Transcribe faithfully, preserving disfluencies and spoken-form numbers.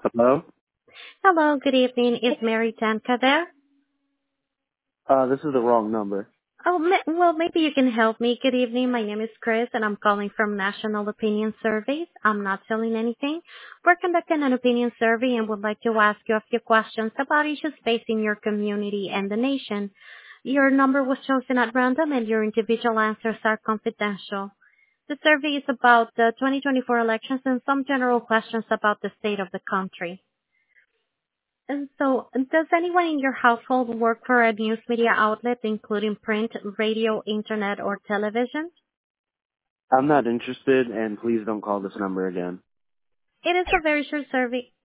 Hello? Hello, good evening. Is Mary Tanka there? Uh, this is the wrong number. Oh, ma- well, maybe you can help me. Good evening. My name is Chris, and I'm calling from National Opinion Surveys. I'm not selling anything. We're conducting an opinion survey and would like to ask you a few questions about issues facing your community and the nation. Your number was chosen at random, and your individual answers are confidential. The survey is about the twenty twenty-four elections and some general questions about the state of the country. And so, does anyone in your household work for a news media outlet, including print, radio, internet, or television? I'm not interested, and please don't call this number again. It is a very short survey.